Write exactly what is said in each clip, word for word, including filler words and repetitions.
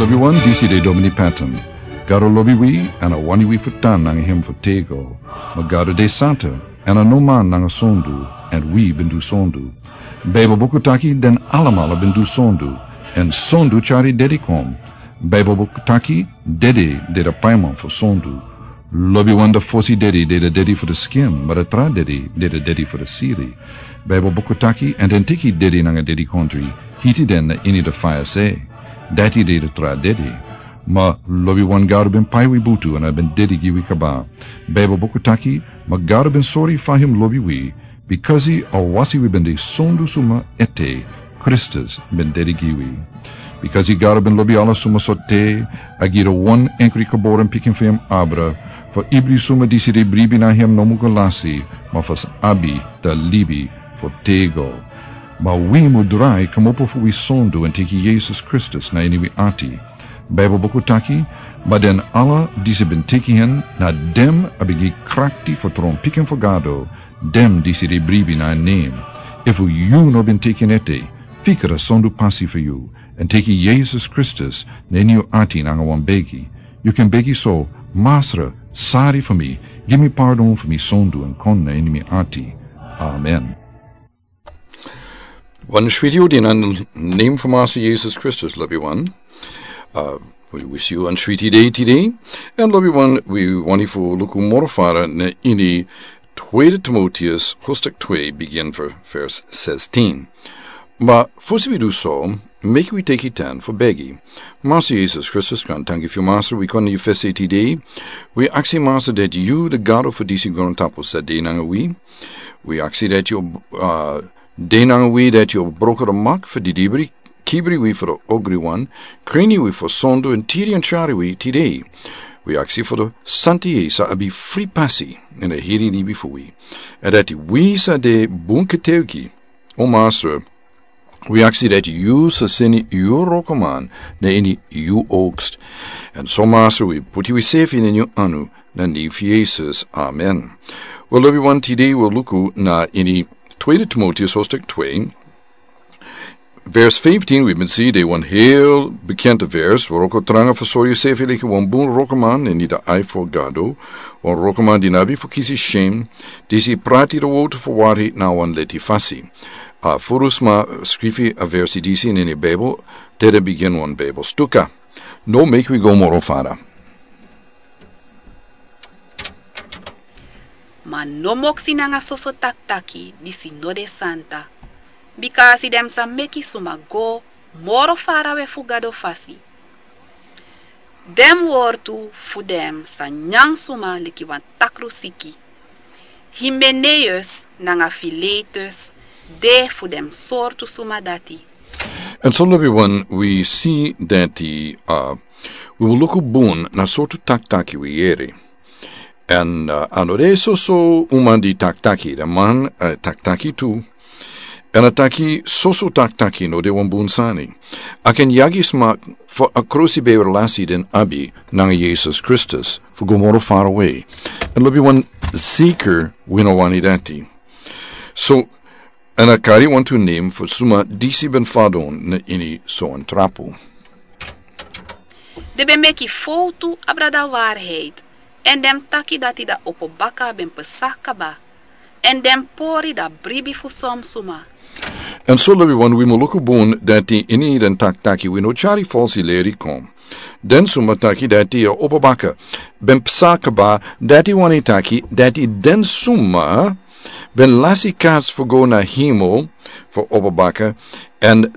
Lobby one D C de Domini Patton. Garo lobby we and a wani we futan nang him for tego. Magaro de Santa and a no man nang sondu and we bindu sondu. Bebo bokutaki den alamala bindu sondu and sondu chari dedikom. Bebo bokutaki dedi de the paimon for sondu. Lobby one the fosi dedi de the dedi for the skin, but a tra dedi de the dedi for the siri. Bebo bokutaki and then tiki dedi nang a dedi country. Hiti den ini the fire say. Dati de the tra dedi. Ma lobby one garo ben paiwi butu and I ben dedi giwi kaba. Bebo bokutaki ma garo ben sorry for him lobby we because he or wasi we ben de sondu suma ete Christus ben dedi giwi. Because he garo ben lobby ala suma sote agira one enkri kaboren picking for him abra for ibri suma disi de bribi na him nomugalasi ma fas abi da libi for tego. Ma we mudrai kamopo fu we sondu and tiki Jesus Christus na ini we ati. Bijbel bokutaki, maar den alle die ze ben tekenen, na dem abigi krakti voor tron piken voor gado, dem die ze de bribi na neem. If you no ben teken ete, fikere sondu passi for you, and teki Jesus Christus, nen you ati nanga wan begi. You can begi so, Master, sorry for me, give me pardon for me sondu and kon na enemy ati. Amen. One video in the name of Master Jesus Christus, love you one. Uh, we wish you a sweetie day today. En lobby one, we want for luku morfara ne ini Tweede Timotheus hoofdstuk twee begin voor vers zestien. Maar voor we do so, make we take it ten for beggy. Master Jesus Christus kan thank you Master, we kon you first say today. We ask you Master that you the God of disi grontapo said de nanga we. We ask you that you uh de nanga we that you broker a mark for the debris. Kibri we for the ogri one, Krini we for Sondo and Tiri and Chari we today. We ask you for the Santi sa abi free passi in a hiri ni before we. And that we sa de bunketeuki, O Master, we ask you that you sa seni you rokoman na ini you oogst. And so Master we put you safe in you anu na ni Jesus. Amen. Well everyone today we'll look na ini Tweede Timotheus hoofdstuk twee. Vers vijftien, we men zien, de een heel bekende vers, waar ook het trangen van sorry se veel een boel rokeman en niet de ei voor gado, een rokeman die nabi voor kies shame, die ze praat hier de woorden voor waarheid nou aan leti fassi. Uh, Voorus maar schrijf je een versie die zien in de Bijbel, te begin van Bijbel stukken. No make we go more fara. Ma no moksi nanga soso taktaki, disi no de santa. Because them sa meki suma go moro far away fu gado fasi. Dem wortu fu dem sa nyang suma liki wan takru siki. Himeneus nanga filetus de fu dem sortu suma dati. And so everyone, we see that the uh, we will look boon na sortu taktaki we yere. And uh, anoreso so umandi taktaki, the man uh, taktaki too. En ataki soso taktaki no de wambunsani. Aken yagis mak for a cruci be relasi den abi nang Jesus Christus for go more far away. And lobi one seeker winowani dati. So en akari want to name for suma disi ben fadon na ini so een trapo. De ben meki foto abra da waarheid. En dem taki dati da opobaka ben pesakaba. En dem pori da bribi fu som suma. En so everyone we mo look boon that die ini den taktaki we no chari falsi leri kom. Den suma taki that die opabaka ben psakaba that die wani taki that die den suma ben lasi kaats for go na himo for opabaka and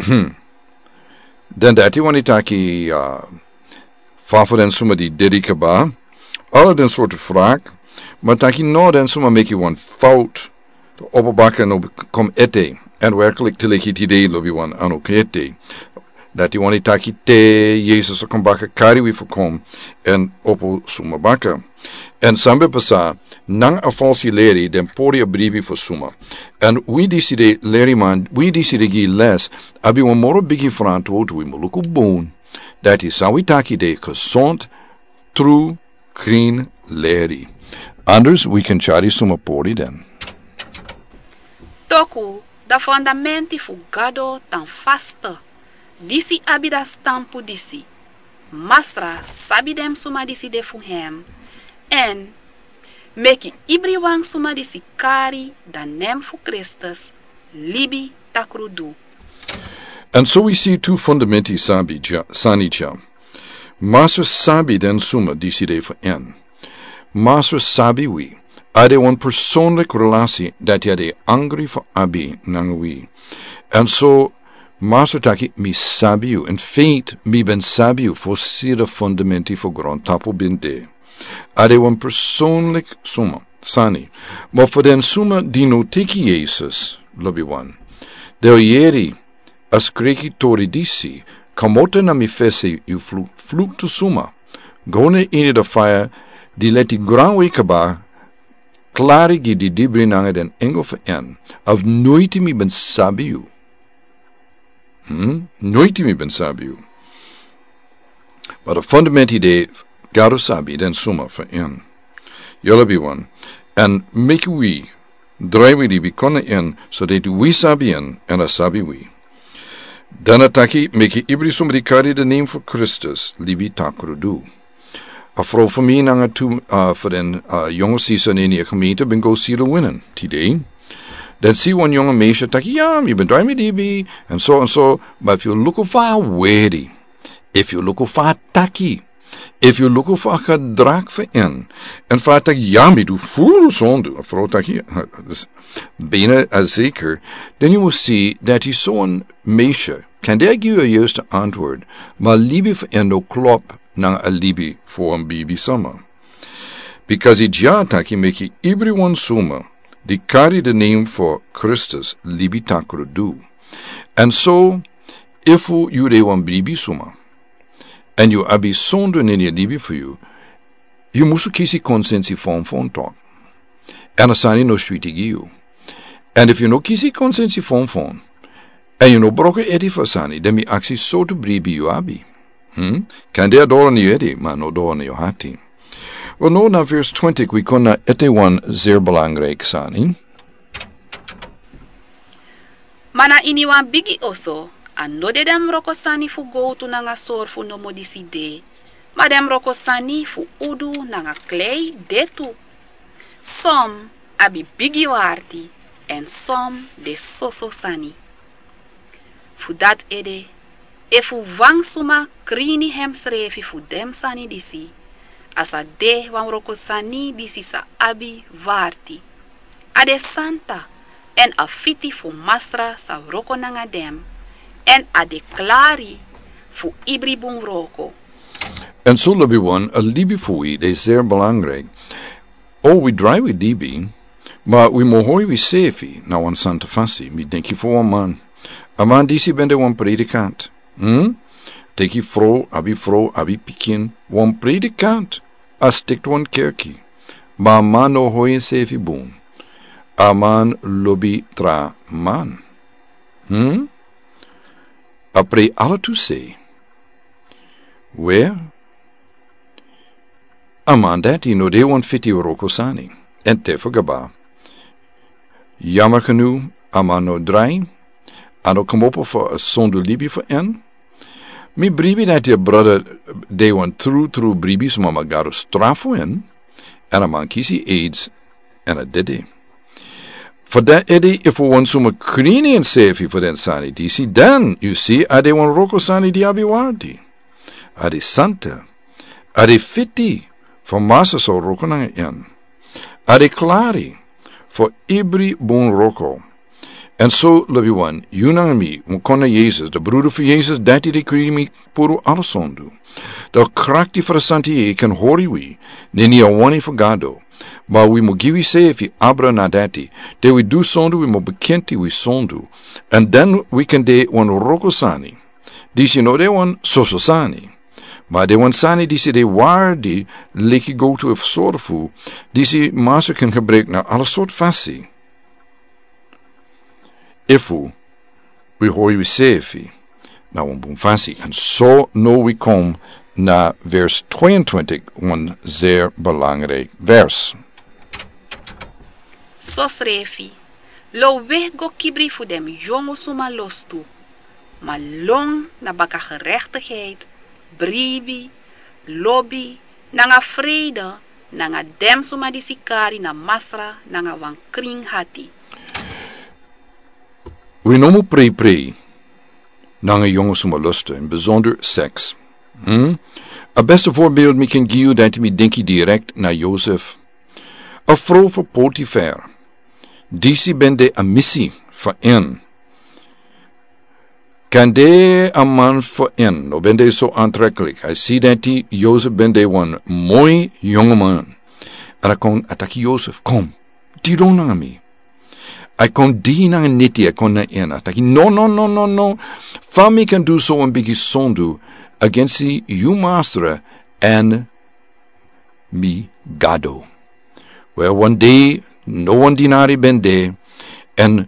den that die wani taki uh, fafo den suma die dedikaba alle den soort vraag maar taki no den suma make you one fout de opabaka no kom ete. En werkelijk te leggen het idee, lobby one, aan ook ete. Dat die wanneer taki te, Jezus er kan bakken, kari we voorkom, en opo suma bakken. En sambe pasa, nang a falsi leri, den pori a bribi voor suma. En we decide, leri man, we decide gi les, abi een moro bigi verantwoord, we moluku boon. Dat is sao we taki de gezond, true, clean leri. Anders, we can chari suma pori den. Toku. Da fundamenti fu gado tan fasta. Disi abida stampu disi. Masra sabi dem suma disi de fu hem. En meki ibriwang suma disi kari dan nem fu Christus libi takrudu. And so we see two fundamenti sabi ja, sani ja. Master sabi den suma disi de fu en. Master sabi we. Ade een persoonlijke relatie dat je de angry voor abi nang we. En so, Master taki mi sabi u. In feite, mi ben sabi u voor sire fundamenti voor grond tapo binte. Ade een persoonlijk suma, sani. Maar voor den suma die no teki Jezus, lobby one. Deo yeri, as kreki tori disi, kamote na mi fese u fluk, fluk to suma. Gone in de fire, die let die gran wekaba, klari gi di dibri nange den engel en, of nooit mi ben sabi u. Hmm? Nooit mi ben sabi u. Maar de fundament idee, garo sabi den suma en. Jullie bi one. En make we, draai we die bikone en, so dat we sabi en, en a sabi we. Dan ataki, make ibri suma di kari de name for Christus, libi takrudu. Een vrouw van mij nange toe uh, voor den uh, jonge season in die gemeente ben go zielen winnen. Today. Dan zie een jonge meisje tak ja, je bent daar met die en zo en zo. Maar if you look for wedding, if you look for taki, if you look for gedrag voor en, en voor tak ja, me doe voel zonde, een vrouw tak ja, dus bijna als zeker, then you will see that die zo'n meisje kan daar geven een juiste antwoord, maar liefde voor en ook klop nang alibi for een baby summer. Because it jataki make everyone summa, they carry the name for Christus, libi takrudu. And so, if you de one baby summa, and you abi sonde in your libi for you, you must kisi consensi form phone talk. And asani no sweetie you. And if you no kisi consensi form phone, and you no broke edi for sani, then me axi so to baby you abi. Hmm? Kan det door in je edi, maar no door in je hati. Well, no, na vers twenty, we kunnen ete one zeer belangrijk sani. Mana ini wan bigi oso, ano de dem roko sani fu go tu nanga sor fu no modisi de, ma dem roko sani fu udu nanga klei de tu. Som abi bigi warti, en som de soso sani. Fu dat ede, e fu wang suma krini hem srefi fu dem sani disi. Asa de wan roko sani disi sa abi varti. Ade santa en a fiti fu masra sa roko nanga dem. En ade klari fu ibri bun roko. En zo libi one, a libi fui, de zeer belangrijk. Oh, we dry with dibi, maar we mohoi we sefi, na wan santa fasi, mi denk je voor een man. A man disi bende wan predikant. Hmm? Teki vrouw, abi vrouw, abi pikin, wan predikant. A stikt wan kerkie. Ma man no hoi sefi boon. A man lobby tra man. Hmm? A pre alle to say. Where? A man dati no de wan fiti roko sani. En te vergaba. Jammer genoeg, a man no draai. Ano kom op voor een zonde libi voor en. Mi bribi dat je brother de wan true true bribi so mama garo strafo en. En a man kisi AIDS en a dede. For that edi if we want some krini en sefi for den sani disi, then you see ade wan roko sani di abiwardi. Ade santa. Ade fiti for masa so roko nanga en. Ade klari for ibri bon roko. En zo, lieve one, you en me, we kunnen Jezus, de broeder van Jezus, dat hij de krimi puro alles zondu. De kracht die voor Santi kan horen we, nee niet een wani voor gado. Maar we moet give say if abra na dati, dat we do zondu, we moet bekend we zondu. En dan we can de one roko sani. Die je no de one soso sani. Maar de one sani die ze de waarde, leki go to of zorfu, die ze master kan gebruiken naar alle soort fassie. Ifu, we hoor we sefi, na een boomfasi. En zo no we kom na vers tweeëntwintig, een zeer belangrijk vers. So srefi, lo weg go kibri fu dem jongo suma lostu, maar long na baka gerechtigheid, bribi, lobby, nanga vrede, nanga dem suma di sikari na masra, nanga wan kring hati. We nomo pray pray, nanga jongen suma lusten, in bijzonder seks. Hm? Een beste voorbeeld me kan geven dat me denk direct naar Jozef. Een vrouw voor Potifar. Deze ben de een missie voor en. Kan de een man voor en, nou ben de zo aantrekkelijk. Hij ziet dat die Jozef ben de een mooi jonge man. En hij kon attacken Jozef, kom, die doen naar me. Hij kon die naar een netje, hij kon naar en attacken. No, no, no, no, no. Van me kan doen zo een beetje zonde against the you master and me gado. Well, one day, no one dinari ben there, and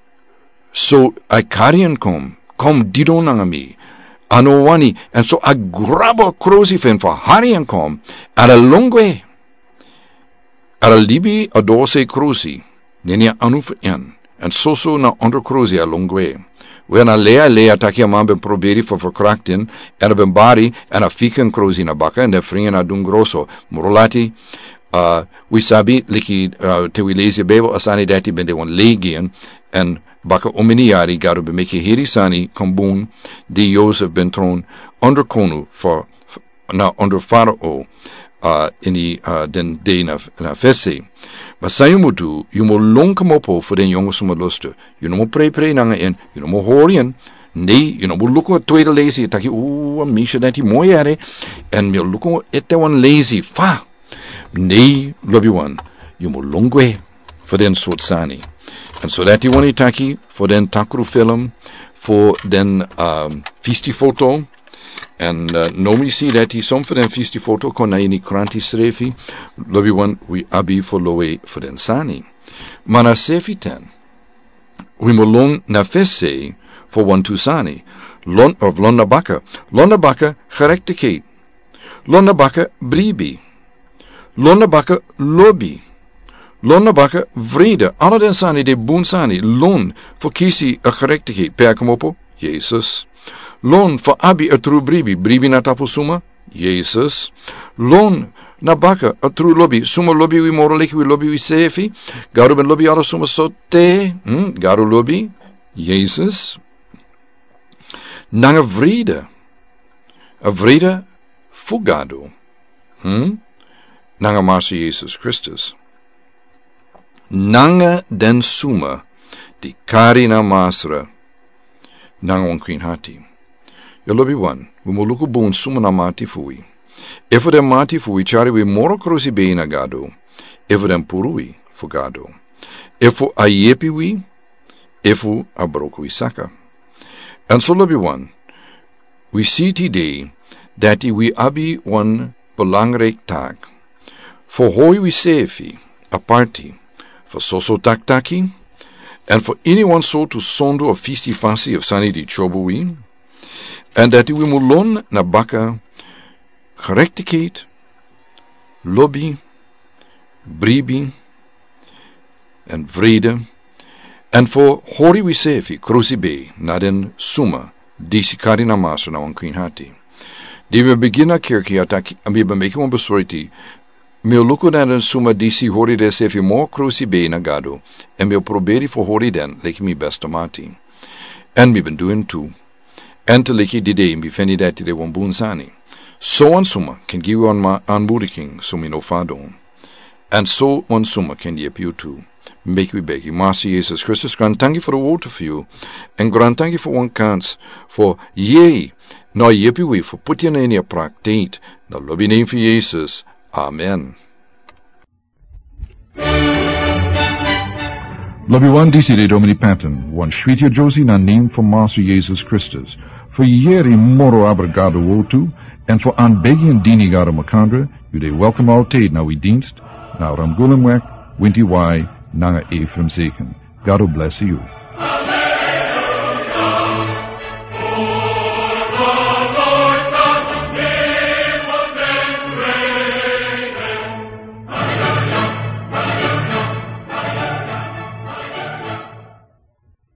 so I carry and come, come didon nanga me, ano wani, and so I grab a crucifix for hurry and come, at a long way. At a libi a dose cruci, then ya anu en, and so so na under cruci a long way. We na lea lea taki a man ben proberi voor verkrachting en ben bari en a fiken cruci na baka en de vrienden na doen grosso. Morolati, uh, we sabi liki uh, te we lezen Bijbel asani dati ben de wan legion en baka ominiari garu be meki heri sani kambun die Jozef ben troon onder konu voor na onder Farao uh, in die uh, den day na, na vesse. Maar sa je moet doen, je moet lonken op voor den jongen som lusten. Je moet pre pre nanga en, je moet horen. Nee, je moet lukken het tweede lezen. Je tak je, oeh, een meisje dat die mooi is. En je lukken het een lezen. Fa. Nee, love you one. Je moet lonken voor den soort sani. En zodat die one taki voor den takru film, voor den um, fisti foto. En uh, nomi si dat hij som voor den fisti foto kon na in die kranti schreef. Love you one, we abi voor loe voor den sani. Maar na sefi ten. We moet lon na fesse voor one tu sani. Lon of lon na bakke. Lon na bakke gerechtigheid. Lon na bakke bribi. Lon na bakke lobby. Lon na bakke vrede. Alle den sani de boon sani. Lon voor kisi a gerechtigheid. Perkemopo, Jezus. Lon voor abi a true bribi. Bribi na tapu suma, Jezus. Lon na baka a true lobby. Suma lobby we moralik we lobby we sefi. Garu ben lobby alla suma sote. Hmm? Garu lobby, Jezus. Nanga vrede. A vrede fugado. Hmm? Nanga Master Jezus Christus. Nanga den suma. Di kari na masra. Nanga onkrin hati. Yo lobby one. We mo luku boon suma na mati fui. Efo den mati fui chari we moro cruci be na gado. Efo den purui fugado. Efo a yepi we. Efo a broku we saka. And so lobby one. We see today that we abi one belangrijk taak. Voor hoi we sefi, a party. Voor soso tak taki. En voor anyone so to sondo of fisti fasi of sani di chobu we. En dat we mulon na baka gerechtigheid, lobby, bribi en vrede. En voor hori we sefi, cruci be, na den suma, disi kari na maso na wankin hati. Die we beginnen kerkie ataki, en we bemeken een besorti. Meu luko na den suma disi hori de sefi mo cruci be na gado. En meu proberi voor hori den, leki mi beste mati. En we ben doen too. En te leki die day, mi fendi dat de wan boon sani. So an suma kan give on ma aanmoediging, so mi no fadon. En so an suma kan je you too. Make we beg you, Master Jesus Christus, grant thank you for the water for you. En grant thank you for one kans, for yea, nou je we for put je in je praktijk. Nou lobby name for Jesus. Amen. Lobby one D C de Domini Patton, one Schwitja Josie na name for Master Jesus Christus. For yeri moro abrigado wotu, en voor aanbegien dini garo makandra, u de welcome altijd na we dienst, na ramgulemwek, winti wai, nanga Ephraim zeken. God bless you.